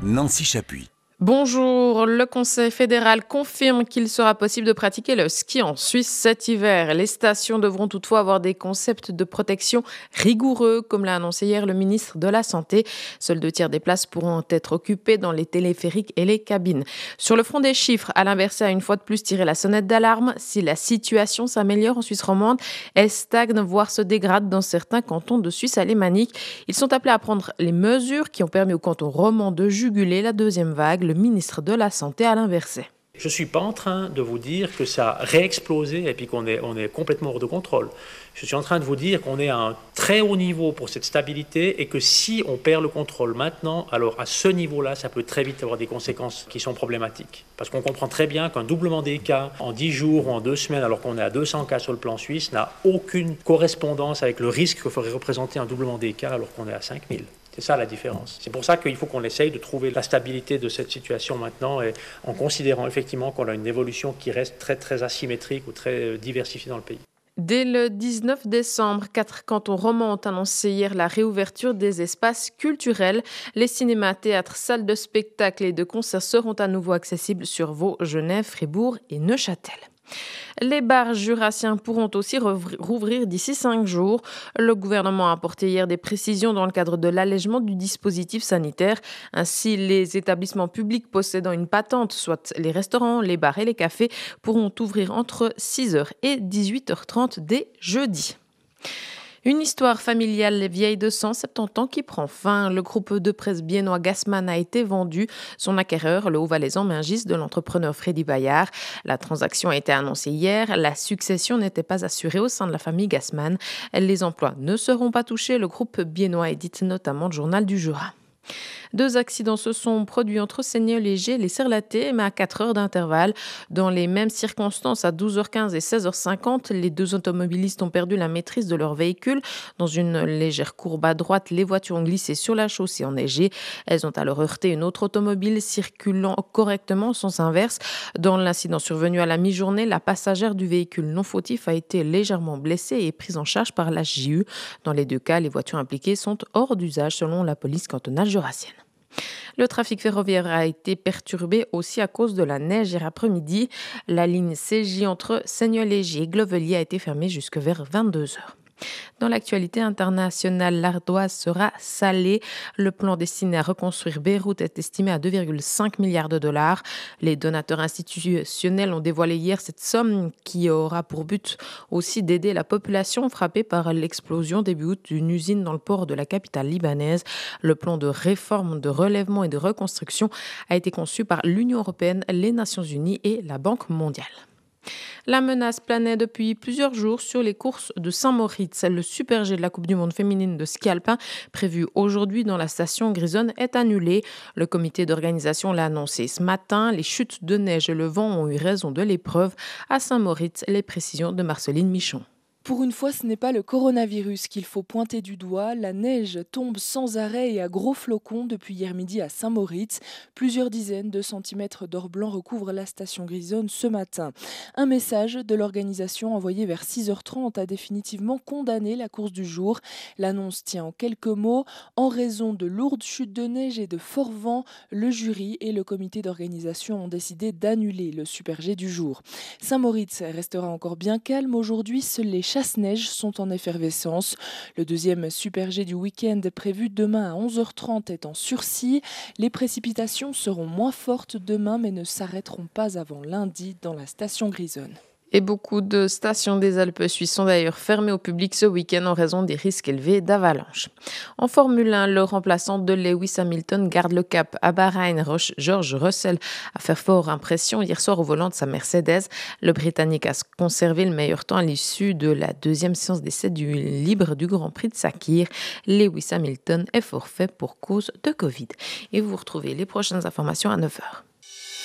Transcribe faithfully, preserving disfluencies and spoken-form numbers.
Nancy Chapuis. Bonjour, le Conseil fédéral confirme qu'il sera possible de pratiquer le ski en Suisse cet hiver. Les stations devront toutefois avoir des concepts de protection rigoureux, comme l'a annoncé hier le ministre de la Santé. Seuls deux tiers des places pourront être occupées dans les téléphériques et les cabines. Sur le front des chiffres, Alain Berset a une fois de plus tiré la sonnette d'alarme. Si la situation s'améliore en Suisse romande, elle stagne, voire se dégrade dans certains cantons de Suisse alémanique. Ils sont appelés à prendre les mesures qui ont permis au canton romand de juguler la deuxième vague. Le ministre de la Santé, Alain Berset. Je ne suis pas en train de vous dire que ça a réexplosé et puis qu'on est, on est complètement hors de contrôle. Je suis en train de vous dire qu'on est à un très haut niveau pour cette stabilité et que si on perd le contrôle maintenant, alors à ce niveau-là, ça peut très vite avoir des conséquences qui sont problématiques. Parce qu'on comprend très bien qu'un doublement des cas en dix jours ou en deux semaines, alors qu'on est à deux cents cas sur le plan suisse, n'a aucune correspondance avec le risque que ferait représenter un doublement des cas alors qu'on est à cinq mille. C'est ça la différence. C'est pour ça qu'il faut qu'on essaye de trouver la stabilité de cette situation maintenant et en considérant effectivement qu'on a une évolution qui reste très très asymétrique ou très diversifiée dans le pays. Dès le dix-neuf décembre, quatre cantons romans ont annoncé hier la réouverture des espaces culturels. Les cinémas, théâtres, salles de spectacle et de concerts seront à nouveau accessibles sur Vaud, Genève, Fribourg et Neuchâtel. Les bars jurassiens pourront aussi rouvrir d'ici cinq jours. Le gouvernement a apporté hier des précisions dans le cadre de l'allègement du dispositif sanitaire. Ainsi, les établissements publics possédant une patente, soit les restaurants, les bars et les cafés, pourront ouvrir entre six heures et dix-huit heures trente dès jeudi. Une histoire familiale vieille de cent soixante-dix ans qui prend fin. Le groupe de presse biennois Gassmann a été vendu. Son acquéreur, le Haut-Valaisan Mingis de l'entrepreneur Freddy Bayard. La transaction a été annoncée hier. La succession n'était pas assurée au sein de la famille Gassmann. Les emplois ne seront pas touchés. Le groupe biennois édite notamment le Journal du Jura. Deux accidents se sont produits entre Seigneur-Léger et les Serlatés, mais à quatre heures d'intervalle. Dans les mêmes circonstances, à douze heures quinze et seize heures cinquante, les deux automobilistes ont perdu la maîtrise de leur véhicule. Dans une légère courbe à droite, les voitures ont glissé sur la chaussée enneigée. Elles ont alors heurté une autre automobile circulant correctement en sens inverse. Dans l'incident survenu à la mi-journée, la passagère du véhicule non fautif a été légèrement blessée et prise en charge par la J U. Dans les deux cas, les voitures impliquées sont hors d'usage selon la police cantonale jurassienne. Le trafic ferroviaire a été perturbé aussi à cause de la neige hier après-midi. La ligne C J entre Seigneur-Léger et Glovelier a été fermée jusque vers vingt-deux heures. Dans l'actualité internationale, l'ardoise sera salée. Le plan destiné à reconstruire Beyrouth est estimé à deux virgule cinq milliards de dollars. Les donateurs institutionnels ont dévoilé hier cette somme qui aura pour but aussi d'aider la population frappée par l'explosion début août d'une usine dans le port de la capitale libanaise. Le plan de réforme, de relèvement et de reconstruction a été conçu par l'Union européenne, les Nations unies et la Banque mondiale. La menace planait depuis plusieurs jours sur les courses de Saint-Moritz. Le Super G de la Coupe du monde féminine de ski alpin, prévu aujourd'hui dans la station Grisonne, est annulé. Le comité d'organisation l'a annoncé ce matin. Les chutes de neige et le vent ont eu raison de l'épreuve. À Saint-Moritz, les précisions de Marceline Michon. Pour une fois, ce n'est pas le coronavirus qu'il faut pointer du doigt. La neige tombe sans arrêt et à gros flocons depuis hier midi à Saint-Moritz. Plusieurs dizaines de centimètres d'or blanc recouvrent la station Grisonne ce matin. Un message de l'organisation envoyé vers six heures trente a définitivement condamné la course du jour. L'annonce tient en quelques mots. En raison de lourdes chutes de neige et de forts vents, le jury et le comité d'organisation ont décidé d'annuler le Super G du jour. Saint-Moritz restera encore bien calme aujourd'hui. Seuls les chasse-neige sont en effervescence. Le deuxième Super G du week-end prévu demain à onze heures trente est en sursis. Les précipitations seront moins fortes demain mais ne s'arrêteront pas avant lundi dans la station Grisonne. Et beaucoup de stations des Alpes suisses sont d'ailleurs fermées au public ce week-end en raison des risques élevés d'avalanche. En Formule un, le remplaçant de Lewis Hamilton garde le cap à Bahreïn. George Russell a fait fort impression hier soir au volant de sa Mercedes. Le Britannique a conservé le meilleur temps à l'issue de la deuxième séance d'essai du libre du Grand Prix de Sakir. Lewis Hamilton est forfait pour cause de Covid. Et vous retrouvez les prochaines informations à neuf heures.